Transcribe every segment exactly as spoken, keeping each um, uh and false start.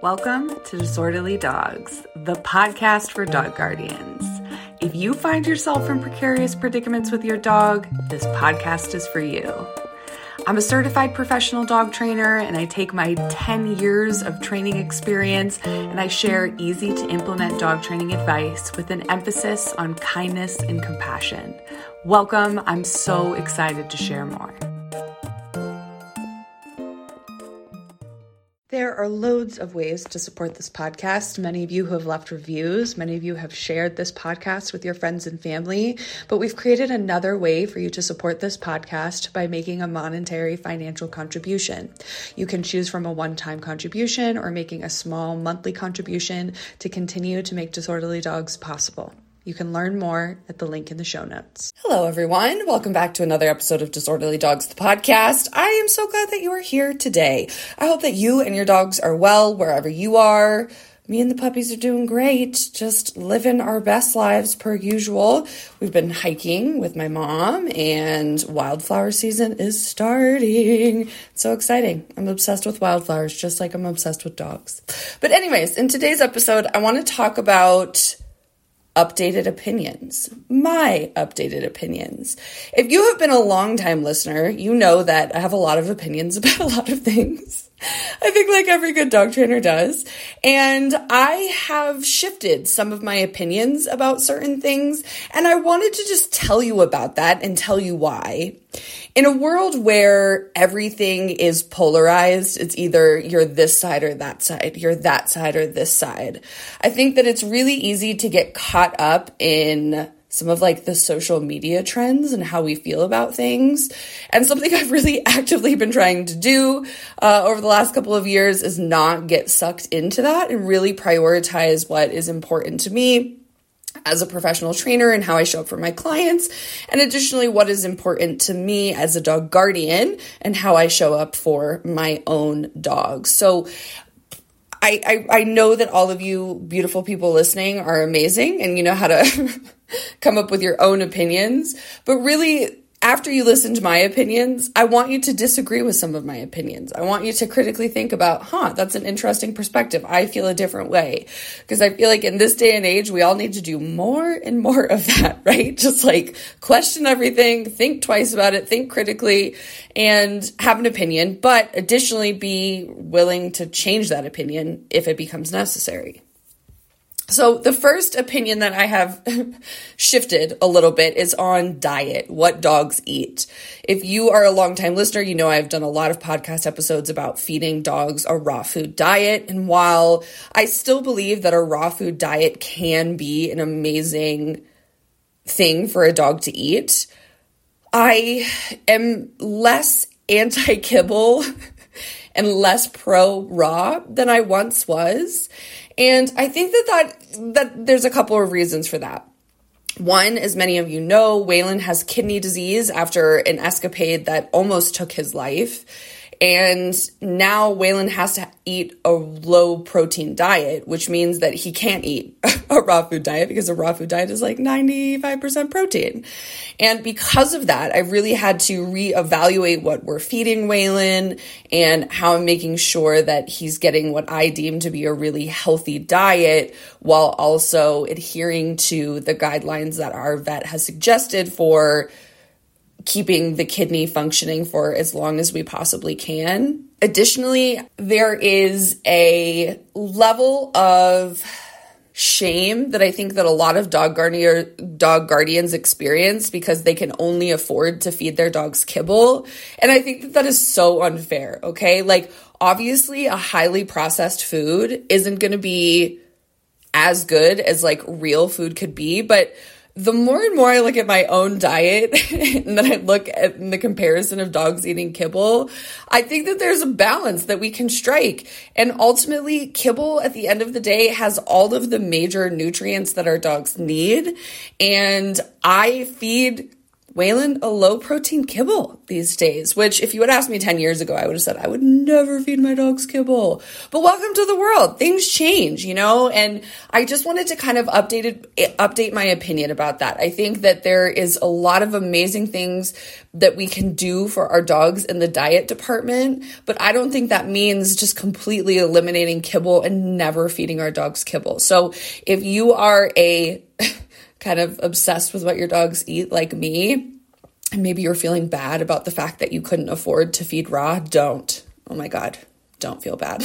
Welcome to Disorderly Dogs, the podcast for dog guardians. If you find yourself in precarious predicaments with your dog, this podcast is for you. I'm a certified professional dog trainer, and I take my ten years of training experience and I share easy to implement dog training advice with an emphasis on kindness and compassion. Welcome. I'm so excited to share more. There are loads of ways to support this podcast. Many of you who have left reviews, many of you have shared this podcast with your friends and family, but we've created another way for you to support this podcast by making a monetary financial contribution. You can choose from a one-time contribution or making a small monthly contribution to continue to make Disorderly Dogs possible. You can learn more at the link in the show notes. Hello, everyone. Welcome back to another episode of Disorderly Dogs, the podcast. I am so glad that you are here today. I hope that you and your dogs are well wherever you are. Me and the puppies are doing great, just living our best lives per usual. We've been hiking with my mom, and wildflower season is starting. It's so exciting. I'm obsessed with wildflowers, just like I'm obsessed with dogs. But anyways, in today's episode, I want to talk about updated opinions, my updated opinions. If you have been a long-time listener, you know that I have a lot of opinions about a lot of things. I think like every good dog trainer does. And I have shifted some of my opinions about certain things, and I wanted to just tell you about that and tell you why. In a world where everything is polarized, it's either you're this side or that side, you're that side or this side. I think that it's really easy to get caught up in some of like the social media trends and how we feel about things. And something I've really actively been trying to do uh, over the last couple of years is not get sucked into that and really prioritize what is important to me as a professional trainer and how I show up for my clients, and additionally what is important to me as a dog guardian and how I show up for my own dogs. So I, I, I know that all of you beautiful people listening are amazing and you know how to come up with your own opinions, but really after you listen to my opinions, I want you to disagree with some of my opinions. I want you to critically think about, huh, that's an interesting perspective. I feel a different way. Because I feel like in this day and age, we all need to do more and more of that, right? Just like question everything, think twice about it, think critically, and have an opinion, but additionally be willing to change that opinion if it becomes necessary. So the first opinion that I have shifted a little bit is on diet, what dogs eat. If you are a longtime listener, you know I've done a lot of podcast episodes about feeding dogs a raw food diet. And while I still believe that a raw food diet can be an amazing thing for a dog to eat, I am less anti-kibble and less pro-raw than I once was. And I think that, that that there's a couple of reasons for that. One, as many of you know, Waylon has kidney disease after an escapade that almost took his life. And now Waylon has to eat a low protein diet, which means that he can't eat a raw food diet because a raw food diet is like ninety-five percent protein. And because of that, I really had to reevaluate what we're feeding Waylon and how I'm making sure that he's getting what I deem to be a really healthy diet while also adhering to the guidelines that our vet has suggested for keeping the kidney functioning for as long as we possibly can. Additionally, there is a level of shame that I think that a lot of dog guardian, dog guardians experience because they can only afford to feed their dogs kibble. And I think that that is so unfair, okay? Like, obviously, a highly processed food isn't going to be as good as, like, real food could be, but the more and more I look at my own diet and then I look at the comparison of dogs eating kibble, I think that there's a balance that we can strike. And ultimately, kibble at the end of the day has all of the major nutrients that our dogs need. And I feed Waylon a low-protein kibble these days, which if you had asked me ten years ago, I would have said I would never feed my dogs kibble. But welcome to the world. Things change, you know, and I just wanted to kind of update it, update my opinion about that. I think that there is a lot of amazing things that we can do for our dogs in the diet department, but I don't think that means just completely eliminating kibble and never feeding our dogs kibble. So if you are a kind of obsessed with what your dogs eat like me, and maybe you're feeling bad about the fact that you couldn't afford to feed raw, don't. Oh my God, don't feel bad.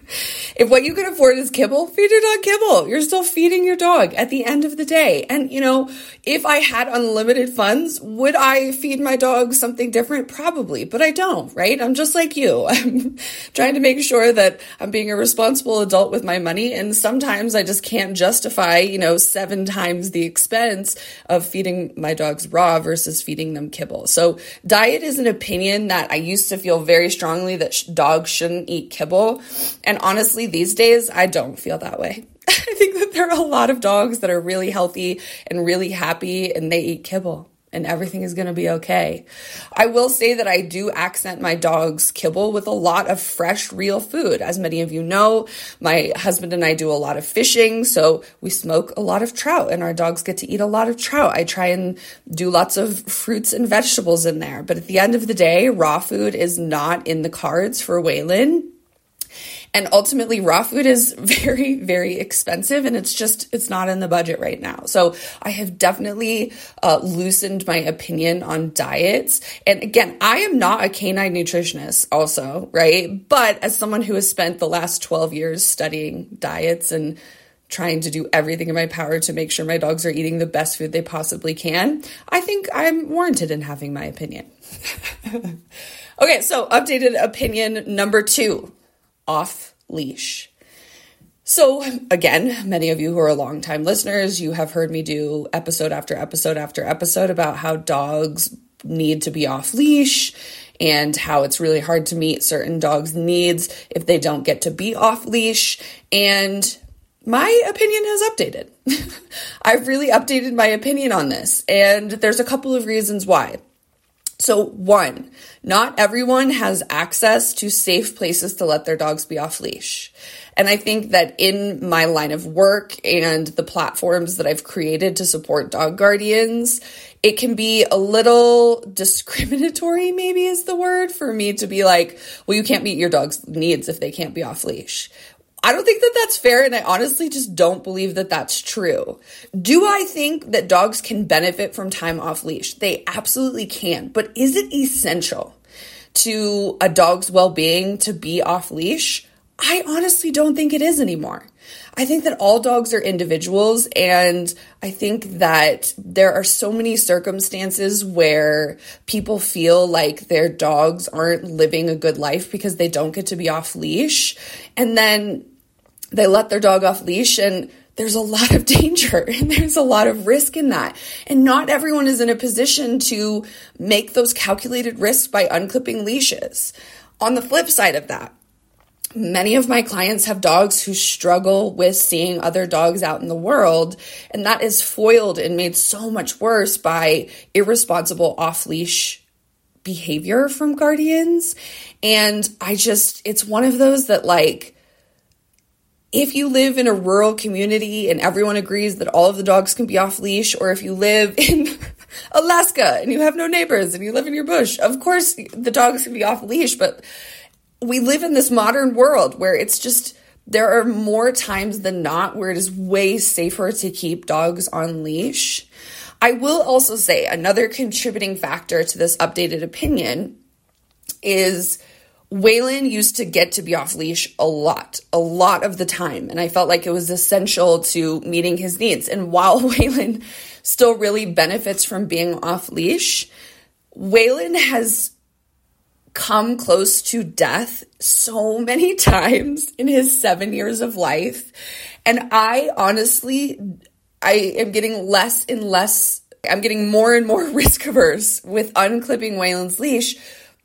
If what you can afford is kibble, feed your dog kibble. You're still feeding your dog at the end of the day. And, you know, if I had unlimited funds, would I feed my dog something different? Probably, but I don't, right? I'm just like you. I'm trying to make sure that I'm being a responsible adult with my money. And sometimes I just can't justify, you know, seven times the expense of feeding my dogs raw versus feeding them kibble. So diet is an opinion that I used to feel very strongly that sh- dogs shouldn't eat kibble. And honestly, these days, I don't feel that way. I think that there are a lot of dogs that are really healthy and really happy and they eat kibble and everything is going to be okay. I will say that I do accent my dog's kibble with a lot of fresh, real food. As many of you know, my husband and I do a lot of fishing, so we smoke a lot of trout and our dogs get to eat a lot of trout. I try and do lots of fruits and vegetables in there, but at the end of the day, raw food is not in the cards for Waylon. And ultimately, raw food is very, very expensive and it's just, it's not in the budget right now. So I have definitely uh, loosened my opinion on diets. And again, I am not a canine nutritionist also, right? But as someone who has spent the last twelve years studying diets and trying to do everything in my power to make sure my dogs are eating the best food they possibly can, I think I'm warranted in having my opinion. Okay, so updated opinion number two. Off leash. So again, many of you who are longtime listeners, you have heard me do episode after episode after episode about how dogs need to be off leash and how it's really hard to meet certain dogs' needs if they don't get to be off leash. And my opinion has updated. I've really updated my opinion on this, and there's a couple of reasons why. So one, not everyone has access to safe places to let their dogs be off leash. And I think that in my line of work and the platforms that I've created to support dog guardians, it can be a little discriminatory, maybe is the word, for me to be like, well, you can't meet your dog's needs if they can't be off leash. I don't think that that's fair, and I honestly just don't believe that that's true. Do I think that dogs can benefit from time off leash? They absolutely can, but is it essential to a dog's well-being to be off leash? I honestly don't think it is anymore. I think that all dogs are individuals, and I think that there are so many circumstances where people feel like their dogs aren't living a good life because they don't get to be off leash, and then they let their dog off leash, and there's a lot of danger and there's a lot of risk in that. And not everyone is in a position to make those calculated risks by unclipping leashes. On the flip side of that, many of my clients have dogs who struggle with seeing other dogs out in the world, and that is foiled and made so much worse by irresponsible off-leash behavior from guardians. And I just, it's one of those that, like, if you live in a rural community and everyone agrees that all of the dogs can be off leash, or if you live in Alaska and you have no neighbors and you live in your bush, of course the dogs can be off leash, but we live in this modern world where it's just, there are more times than not where it is way safer to keep dogs on leash. I will also say another contributing factor to this updated opinion is Waylon used to get to be off leash a lot, a lot of the time. And I felt like it was essential to meeting his needs. And while Waylon still really benefits from being off leash, Waylon has come close to death so many times in his seven years of life. And I honestly, I am getting less and less, I'm getting more and more risk averse with unclipping Waylon's leash,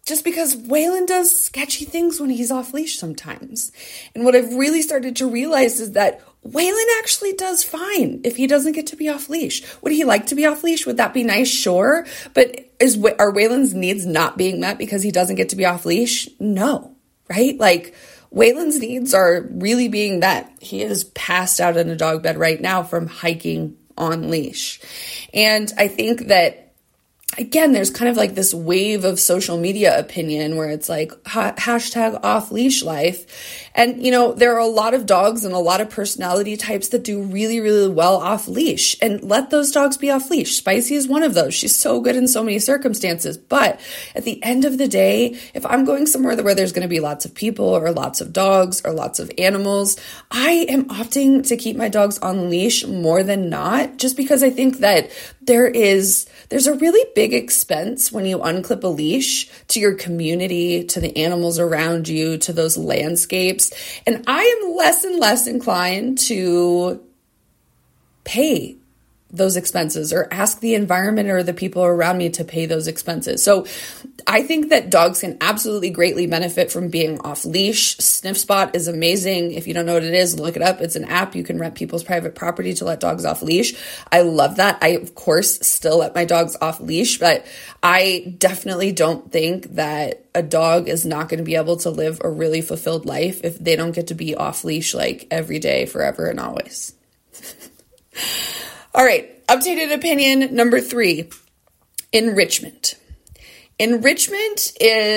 just because Waylon does sketchy things when he's off leash sometimes. And what I've really started to realize is that Waylon actually does fine if he doesn't get to be off leash. Would he like to be off leash? Would that be nice? Sure. But is are Waylon's needs not being met because he doesn't get to be off leash? No, right? Like, Waylon's needs are really being met. He is passed out in a dog bed right now from hiking on leash. And I think that, again, there's kind of like this wave of social media opinion where it's like ha- hashtag off leash life. And, you know, there are a lot of dogs and a lot of personality types that do really, really well off leash, and let those dogs be off leash. Spicy is one of those. She's so good in so many circumstances. But at the end of the day, if I'm going somewhere where there's going to be lots of people or lots of dogs or lots of animals, I am opting to keep my dogs on leash more than not, just because I think that there is, there's a really big expense when you unclip a leash to your community, to the animals around you, to those landscapes. And I am less and less inclined to pay those expenses or ask the environment or the people around me to pay those expenses. So I think that dogs can absolutely greatly benefit from being off leash. Sniff Spot is amazing. If you don't know what it is, look it up. It's an app. You can rent people's private property to let dogs off leash. I love that. I, of course, still let my dogs off leash, but I definitely don't think that a dog is not going to be able to live a really fulfilled life if they don't get to be off leash like every day, forever and always. All right, updated opinion number three, enrichment. Enrichment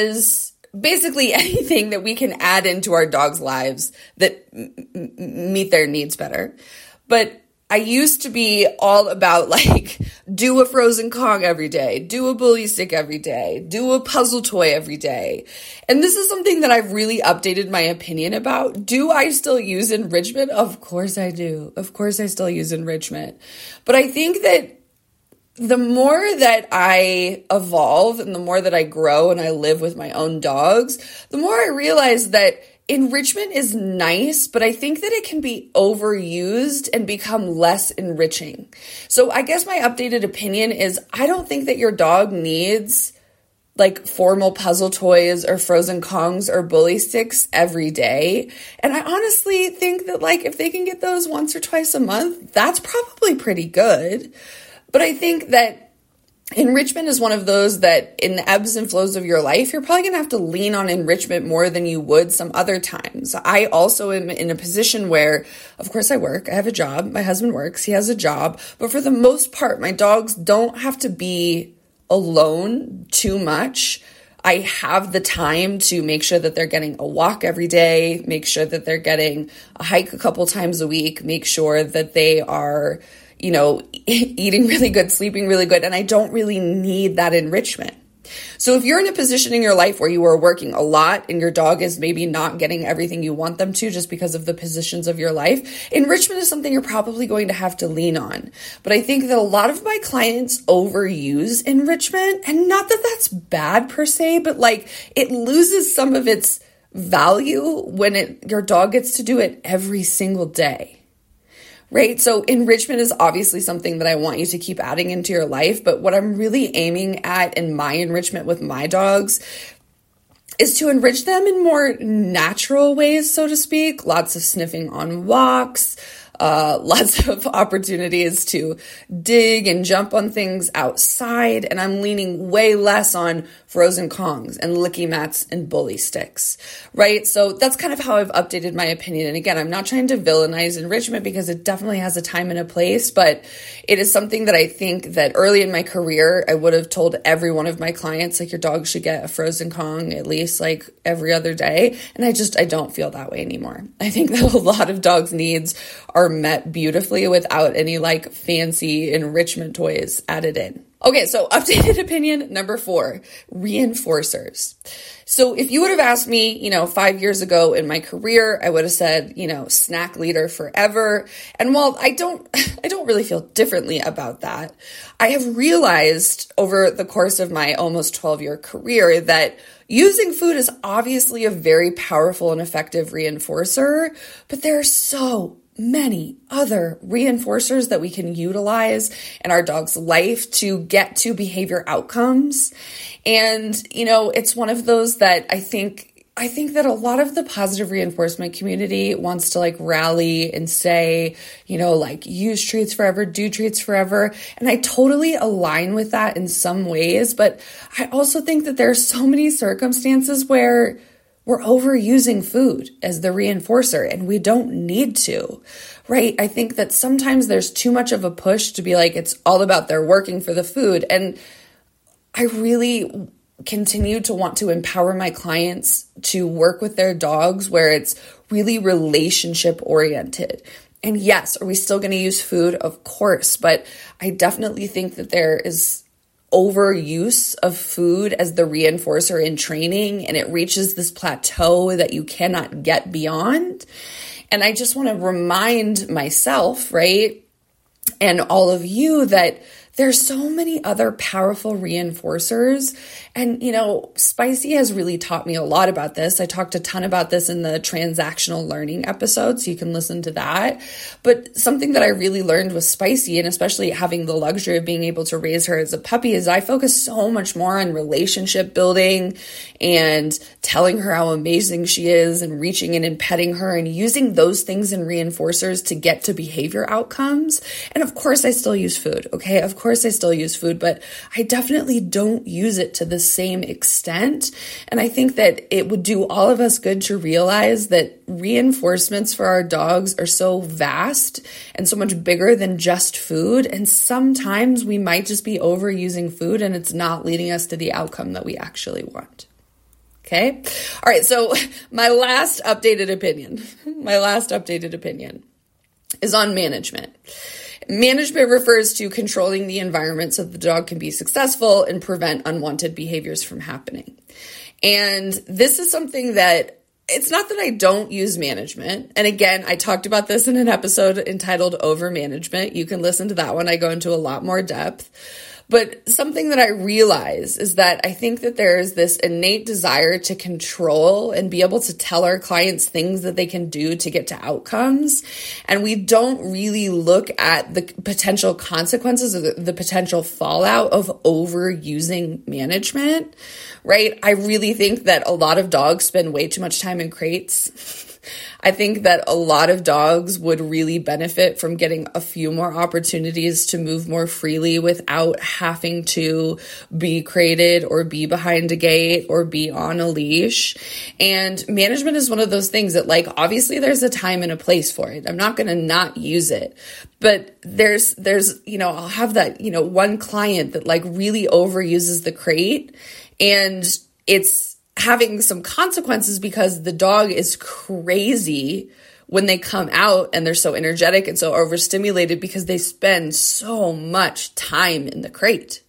is basically anything that we can add into our dogs' lives that m- meet their needs better. But I used to be all about like, do a frozen Kong every day, do a bully stick every day, do a puzzle toy every day. And this is something that I've really updated my opinion about. Do I still use enrichment? Of course I do. Of course I still use enrichment. But I think that the more that I evolve and the more that I grow and I live with my own dogs, the more I realize that enrichment is nice, but I think that it can be overused and become less enriching. So I guess my updated opinion is I don't think that your dog needs like formal puzzle toys or frozen Kongs or bully sticks every day. And I honestly think that like if they can get those once or twice a month, that's probably pretty good. But I think that enrichment is one of those that in the ebbs and flows of your life, you're probably going to have to lean on enrichment more than you would some other times. I also am in a position where, of course, I work. I have a job. My husband works. He has a job. But for the most part, my dogs don't have to be alone too much. I have the time to make sure that they're getting a walk every day, make sure that they're getting a hike a couple times a week, make sure that they are, you know, eating really good, sleeping really good, and I don't really need that enrichment. So if you're in a position in your life where you are working a lot and your dog is maybe not getting everything you want them to just because of the positions of your life, enrichment is something you're probably going to have to lean on. But I think that a lot of my clients overuse enrichment, and not that that's bad per se, but like it loses some of its value when it your dog gets to do it every single day. Right? So enrichment is obviously something that I want you to keep adding into your life. But what I'm really aiming at in my enrichment with my dogs is to enrich them in more natural ways, so to speak. Lots of sniffing on walks, uh, lots of opportunities to dig and jump on things outside. And I'm leaning way less on frozen Kongs and licky mats and bully sticks, right? So that's kind of how I've updated my opinion. And again, I'm not trying to villainize enrichment because it definitely has a time and a place, but it is something that I think that early in my career, I would have told every one of my clients, like your dog should get a frozen Kong at least like every other day. And I just, I don't feel that way anymore. I think that a lot of dogs' needs are met beautifully without any like fancy enrichment toys added in. Okay, so updated opinion number four, reinforcers. So if you would have asked me, you know, five years ago in my career, I would have said, you know, snack leader forever. And while I don't, I don't really feel differently about that, I have realized over the course of my almost twelve year career that using food is obviously a very powerful and effective reinforcer, but there are so many other reinforcers that we can utilize in our dog's life to get to behavior outcomes. And, you know, it's one of those that I think I think that a lot of the positive reinforcement community wants to like rally and say, you know, like use treats forever, do treats forever. And I totally align with that in some ways. But I also think that there are so many circumstances where we're overusing food as the reinforcer and we don't need to, right? I think that sometimes there's too much of a push to be like, it's all about they're working for the food. And I really continue to want to empower my clients to work with their dogs where it's really relationship oriented. And yes, are we still going to use food? Of course, but I definitely think that there is overuse of food as the reinforcer in training, and it reaches this plateau that you cannot get beyond. And I just want to remind myself, right, and all of you that there's so many other powerful reinforcers. And, you know, Spicy has really taught me a lot about this. I talked a ton about this in the transactional learning episode, so you can listen to that. But something that I really learned with Spicy, and especially having the luxury of being able to raise her as a puppy, is I focus so much more on relationship building and telling her how amazing she is and reaching in and petting her and using those things in reinforcers to get to behavior outcomes. And of course, I still use food, okay? Of course, I still use food, but I definitely don't use it to the same extent. And I think that it would do all of us good to realize that reinforcements for our dogs are so vast and so much bigger than just food. And sometimes we might just be overusing food and it's not leading us to the outcome that we actually want. Okay. All right. So my last updated opinion, my last updated opinion is on management. Management refers to controlling the environment so the dog can be successful and prevent unwanted behaviors from happening. And this is something that it's not that I don't use management. And again, I talked about this in an episode entitled Over Management. You can listen to that one. I go into a lot more depth. But something that I realize is that I think that there is this innate desire to control and be able to tell our clients things that they can do to get to outcomes. And we don't really look at the potential consequences or the, the potential fallout of overusing management, right? I really think that a lot of dogs spend way too much time in crates. I think that a lot of dogs would really benefit from getting a few more opportunities to move more freely without having to be crated or be behind a gate or be on a leash. And management is one of those things that, like, obviously there's a time and a place for it. I'm not going to not use it, but there's, there's, you know, I'll have that, you know, one client that like really overuses the crate and it's having some consequences because the dog is crazy when they come out and they're so energetic and so overstimulated because they spend so much time in the crate.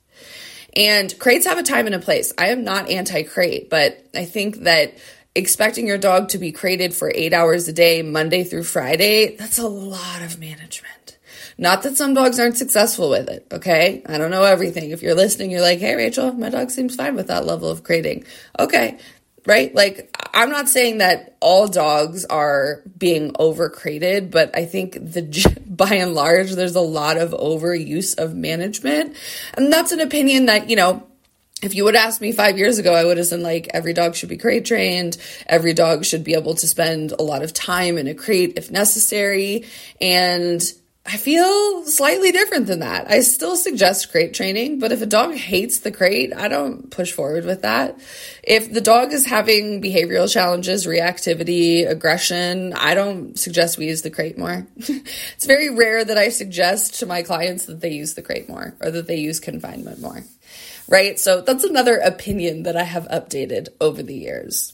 And crates have a time and a place. I am not anti-crate, but I think that expecting your dog to be crated for eight hours a day, Monday through Friday, that's a lot of management. Not that some dogs aren't successful with it, okay? I don't know everything. If you're listening, you're like, hey, Rachel, my dog seems fine with that level of crating. Okay, right? Like, I'm not saying that all dogs are being over-crated, but I think the by and large, there's a lot of overuse of management. And that's an opinion that, you know, if you would ask me five years ago, I would have said, like, every dog should be crate trained. Every dog should be able to spend a lot of time in a crate if necessary. And I feel slightly different than that. I still suggest crate training, but if a dog hates the crate, I don't push forward with that. If the dog is having behavioral challenges, reactivity, aggression, I don't suggest we use the crate more. It's very rare that I suggest to my clients that they use the crate more or that they use confinement more, right? So that's another opinion that I have updated over the years.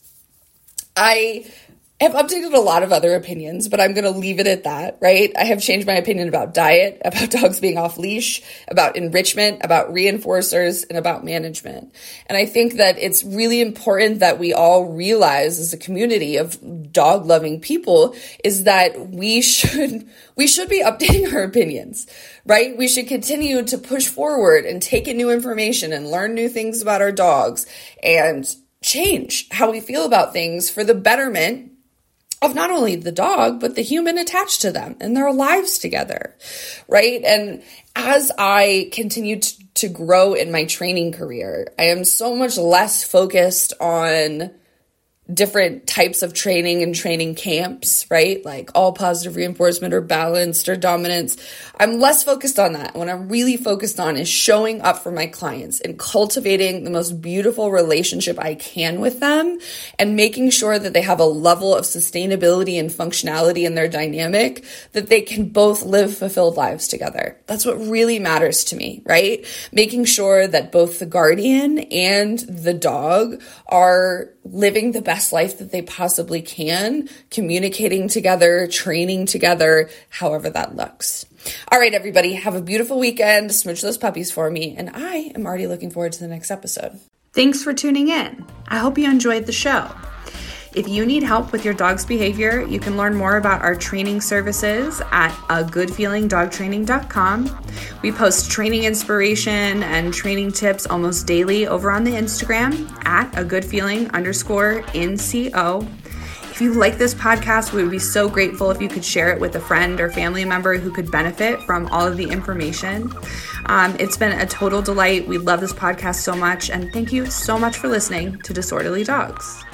I I have updated a lot of other opinions, but I'm going to leave it at that, right? I have changed my opinion about diet, about dogs being off leash, about enrichment, about reinforcers, and about management. And I think that it's really important that we all realize as a community of dog-loving people is that we should, we should be updating our opinions, right? We should continue to push forward and take in new information and learn new things about our dogs and change how we feel about things for the betterment of not only the dog, but the human attached to them and their lives together, right? And as I continue to, to grow in my training career, I am so much less focused on different types of training and training camps, right? Like all positive reinforcement or balanced or dominance. I'm less focused on that. What I'm really focused on is showing up for my clients and cultivating the most beautiful relationship I can with them and making sure that they have a level of sustainability and functionality in their dynamic that they can both live fulfilled lives together. That's what really matters to me, right? Making sure that both the guardian and the dog are living the best life that they possibly can, communicating together, training together, however that looks. All right, everybody, have a beautiful weekend. Smooch those puppies for me. And I am already looking forward to the next episode. Thanks for tuning in. I hope you enjoyed the show. If you need help with your dog's behavior, you can learn more about our training services at a good feeling dog training dot com. We post training inspiration and training tips almost daily over on the Instagram at a good feeling underscore N C O. If you like this podcast, we would be so grateful if you could share it with a friend or family member who could benefit from all of the information. Um, it's been a total delight. We love this podcast so much. And thank you so much for listening to Disorderly Dogs.